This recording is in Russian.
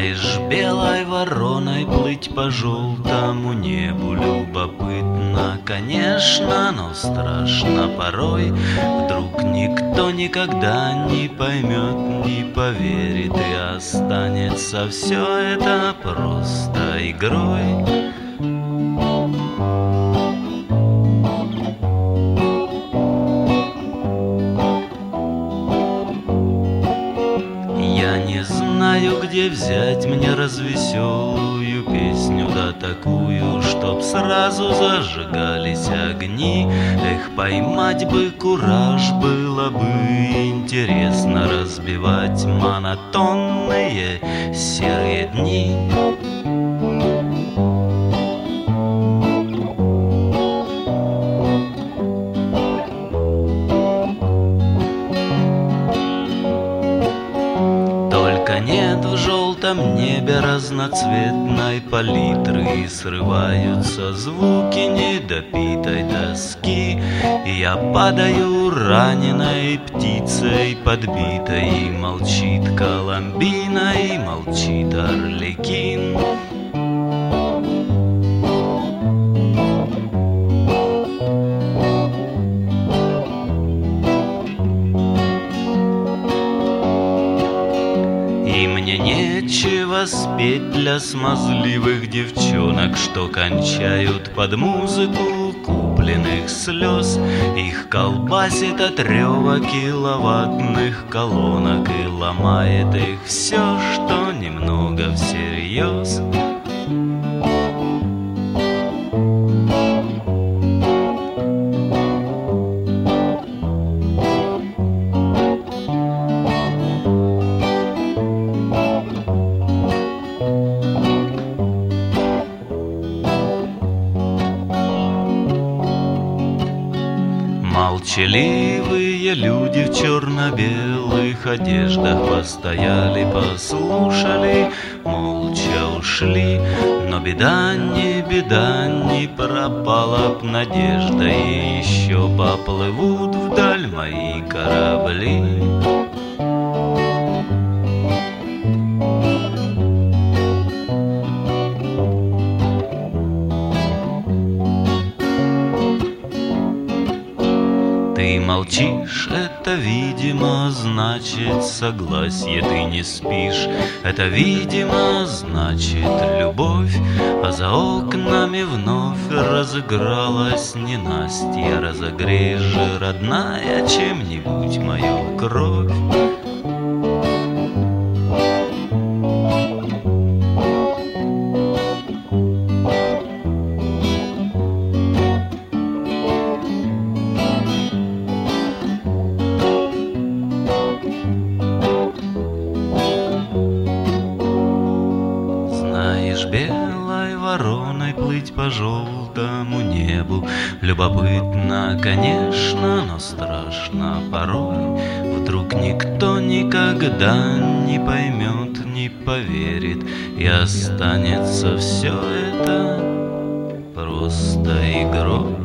Знаешь, белой вороной плыть по желтому небу любопытно, конечно, но страшно порой. Вдруг никто никогда не поймет, не поверит, и останется все это просто игрой. Я не знаю, где взять мне развеселую песню, да такую, чтоб сразу зажигались огни. Эх, поймать бы кураж, было бы интересно разбивать монотонные серые дни. Нет в желтом небе разноцветной палитры, и срываются звуки недопитой тоски. И я падаю раненой птицей подбитой, и молчит Коломбина, и молчит Арлекин. И мне нечего спеть для смазливых девчонок, что кончают под музыку купленных слез. Их колбасит от рева киловаттных колонок, и ломает их все, что немного всерьез. Молчаливые люди в черно-белых одеждах постояли, послушали, молча ушли. Но беда, не пропала б надежда, и еще поплывут вдаль мои корабли. Ты молчишь, это, видимо, значит согласие. Ты не спишь, это, видимо, значит любовь. А за окнами вновь разыгралась ненастье. Разогрей же, родная, чем-нибудь мою кровь. Белой вороной плыть по желтому небу любопытно, конечно, но страшно порой. Вдруг никто никогда не поймет, не поверит, и останется все это просто игрой.